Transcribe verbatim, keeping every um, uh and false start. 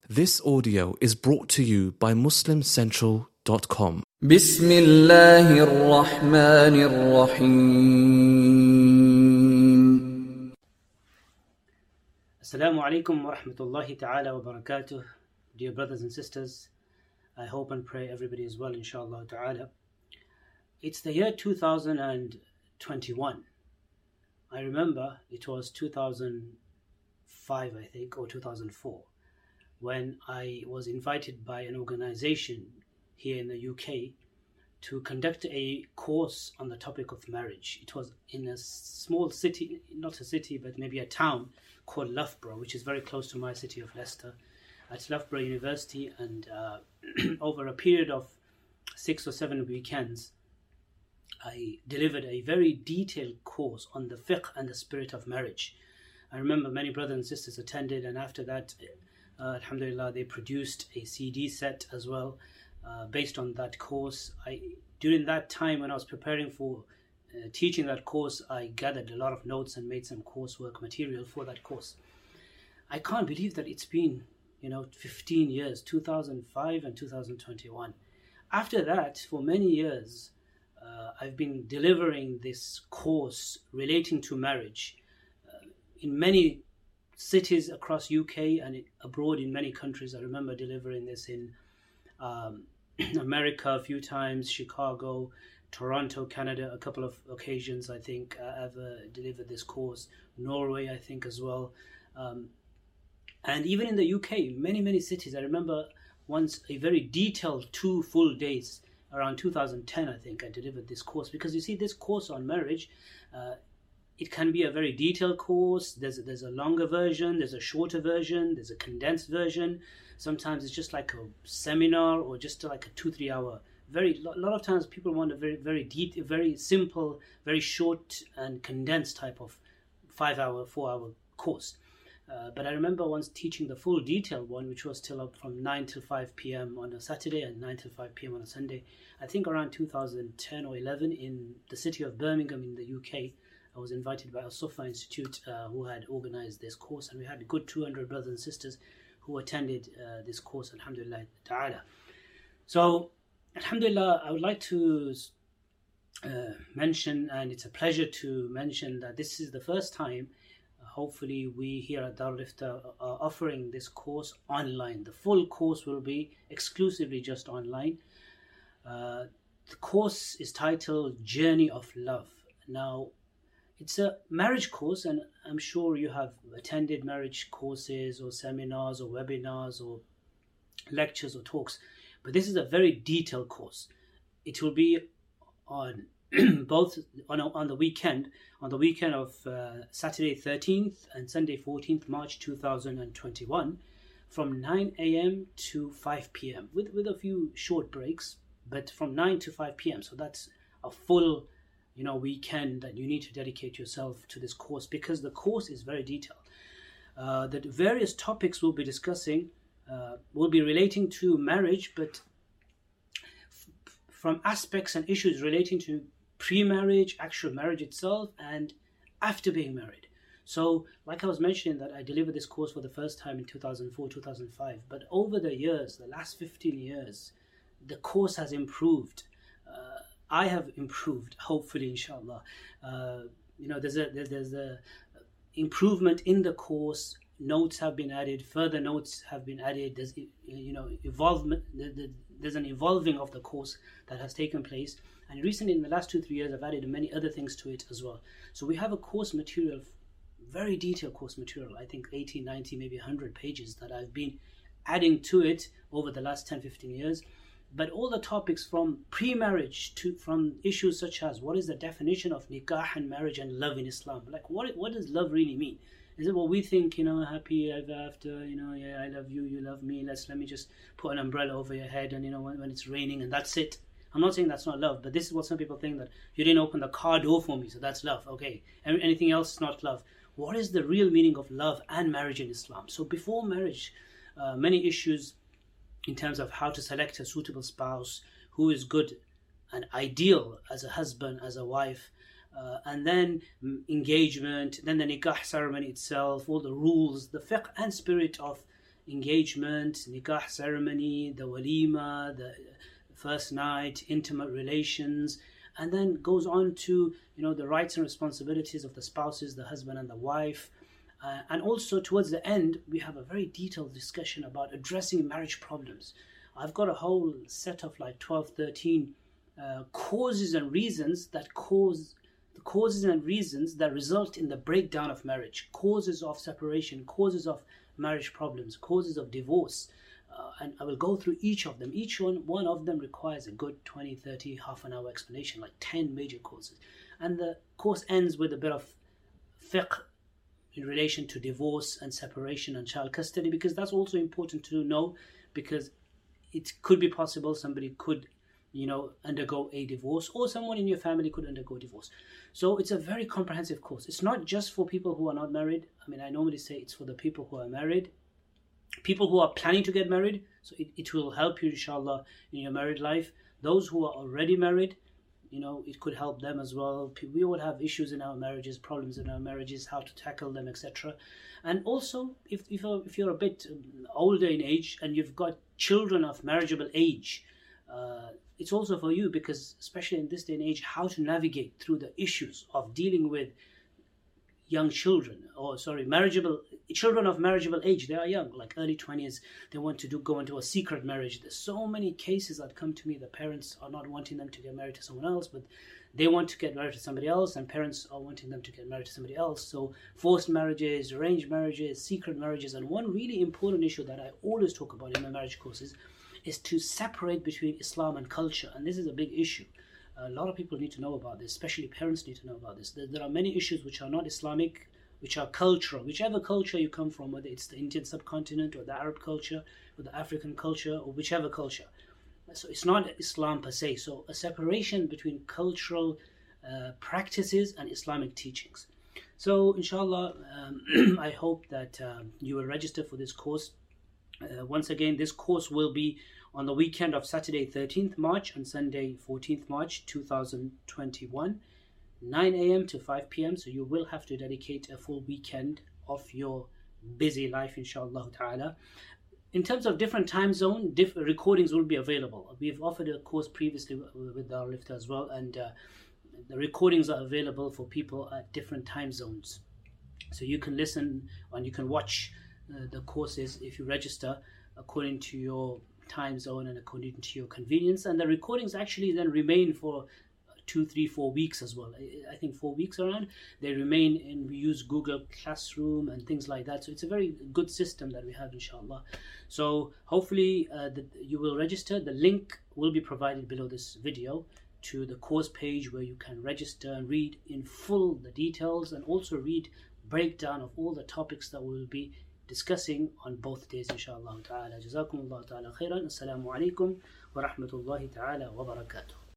This audio is brought to you by muslim central dot com. بسم الله الرحمن الرحيم. Assalamu alaikum wa rahmatullahi ta'ala wa barakatuh. Dear brothers and sisters, I hope and pray everybody is well, inshallah ta'ala. It's the year two thousand twenty-one. I remember it was two thousand five, I think, or two thousand four, when I was invited by an organization here in the U K to conduct a course on the topic of marriage. It was in a small city, not a city, but maybe a town called Loughborough, which is very close to my city of Leicester, at Loughborough University. And uh, over a period of six or seven weekends, I delivered a very detailed course on the fiqh and the spirit of marriage. I remember many brothers and sisters attended, and after that, uh, alhamdulillah, they produced a C D set as well, uh, based on that course. I during that time when I was preparing for uh, teaching that course, I gathered a lot of notes and made some coursework material for that course. I can't believe that it's been, you know, fifteen years, two thousand five and two thousand twenty-one. After that, for many years, uh, I've been delivering this course relating to marriage uh, in many cities across U K and abroad in many countries. I remember delivering this in um, America a few times, Chicago, Toronto, Canada, a couple of occasions. I think uh, I've uh, delivered this course. Norway, I think, as well. Um, and even in the U K, many, many cities. I remember once a very detailed two full days, around two thousand ten, I think, I delivered this course. Because you see, this course on marriage, uh, it can be a very detailed course. There's a, there's a longer version, there's a shorter version, there's a condensed version. Sometimes it's just like a seminar or just like a two, three hour. Very, a lot of times people want a very, very deep, very simple, very short and condensed type of five hour, four hour course. Uh, but I remember once teaching the full detailed one, which was till up from nine till five p.m. on a Saturday and nine till five p.m. on a Sunday. I think around two thousand ten or eleven in the city of Birmingham in the U K. I was invited by Al Sufa Institute, uh, who had organized this course, and we had a good two hundred brothers and sisters who attended uh, this course, alhamdulillah ta'ala. So, alhamdulillah, I would like to uh, mention, and it's a pleasure to mention, that this is the first time, uh, hopefully, we here at Darul Ifta are offering this course online. The full course will be exclusively just online. Uh, the course is titled Journey of Love. Now, it's a marriage course, and I'm sure you have attended marriage courses or seminars or webinars or lectures or talks, but this is a very detailed course. It will be on both on, on the weekend, on the weekend of uh, Saturday thirteenth and Sunday fourteenth March two thousand twenty-one, from nine a.m. to five p.m. with with a few short breaks, but from nine to five p.m. So that's a full, you know, weekend that you need to dedicate yourself to this course, because the course is very detailed. Uh, the various topics we'll be discussing uh, will be relating to marriage, but f- from aspects and issues relating to pre-marriage, actual marriage itself, and after being married. So, like I was mentioning, that I delivered this course for the first time in two thousand four, two thousand five, but over the years, the last fifteen years, the course has improved. Uh, I have improved, hopefully, inshallah. Uh, you know, there's a there's a improvement in the course. Notes have been added. Further notes have been added. There's, you know, evolvement. There's an evolving of the course that has taken place. And recently, in the last two three years, I've added many other things to it as well. So we have a course material, very detailed course material. I think eighty, ninety, maybe one hundred pages that I've been adding to it over the last ten, fifteen years. But all the topics from pre-marriage to from issues such as what is the definition of nikah and marriage and love in Islam? Like, what what does love really mean? Is it what we think, you know, happy ever after, you know, yeah, I love you, you love me, let's let me just put an umbrella over your head and, you know, when, when it's raining and that's it. I'm not saying that's not love, but this is what some people think, that you didn't open the car door for me, so that's love. Okay, anything else is not love. What is the real meaning of love and marriage in Islam? So before marriage, uh, many issues in terms of how to select a suitable spouse, who is good and ideal as a husband, as a wife, uh, and then engagement, then the nikah ceremony itself, all the rules, the fiqh and spirit of engagement, nikah ceremony, the walima, the first night, intimate relations, and then goes on to, you know, the rights and responsibilities of the spouses, the husband and the wife. Uh, and also towards the end, we have a very detailed discussion about addressing marriage problems. I've got a whole set of like twelve, thirteen uh, causes and reasons that cause the causes and reasons that result in the breakdown of marriage, causes of separation, causes of marriage problems, causes of divorce. Uh, and I will go through each of them. Each one, one of them requires a good twenty, thirty, half an hour explanation, like ten major causes. And the course ends with a bit of fiqh in relation to divorce and separation and child custody, because that's also important to know, because it could be possible somebody could, you know, undergo a divorce, or someone in your family could undergo a divorce. So it's a very comprehensive course. It's not just for people who are not married. I mean, I normally say it's for the people who are married, people who are planning to get married, so it, it will help you, inshallah, in your married life. Those who are already married, you know, it could help them as well. We all have issues in our marriages, problems in our marriages, how to tackle them, et cetera. And also, if, if, you're, if you're a bit older in age and you've got children of marriageable age, uh, it's also for you, because especially in this day and age, how to navigate through the issues of dealing with young children, or sorry, marriageable children of marriageable age. They are young, like early twenties. They want to do go into a secret marriage. There's so many cases that come to me. The parents are not wanting them to get married to someone else, but they want to get married to somebody else, and parents are wanting them to get married to somebody else. So forced marriages, arranged marriages, secret marriages. And one really important issue that I always talk about in my marriage courses is to separate between Islam and culture. And this is a big issue. A lot of people need to know about this, especially parents need to know about this. There, there are many issues which are not Islamic, which are cultural. Whichever culture you come from, whether it's the Indian subcontinent or the Arab culture or the African culture or whichever culture. So it's not Islam per se. So a separation between cultural uh, practices and Islamic teachings. So inshallah, um, I hope that um, you will register for this course. Uh, once again, this course will be on the weekend of Saturday thirteenth March and Sunday fourteenth March two thousand twenty-one, nine a.m. to five p.m. So you will have to dedicate a full weekend of your busy life, inshallah ta'ala. In terms of different time zone, diff- recordings will be available. We've offered a course previously with, with Darul Ifta as well, and uh, the recordings are available for people at different time zones. So you can listen and you can watch uh, the courses if you register according to your time zone and according to your convenience. And the recordings actually then remain for two, three, four weeks as well. I think four weeks around. They remain, and we use Google Classroom and things like that. So it's a very good system that we have, inshallah. So hopefully uh, the, you will register. The link will be provided below this video to the course page where you can register and read in full the details, and also read breakdown of all the topics that we will be discussing on both days, inshallah ta'ala. Jazakumullah ta'ala khairan. Assalamu alaikum wa rahmatullahi ta'ala wa barakatuh.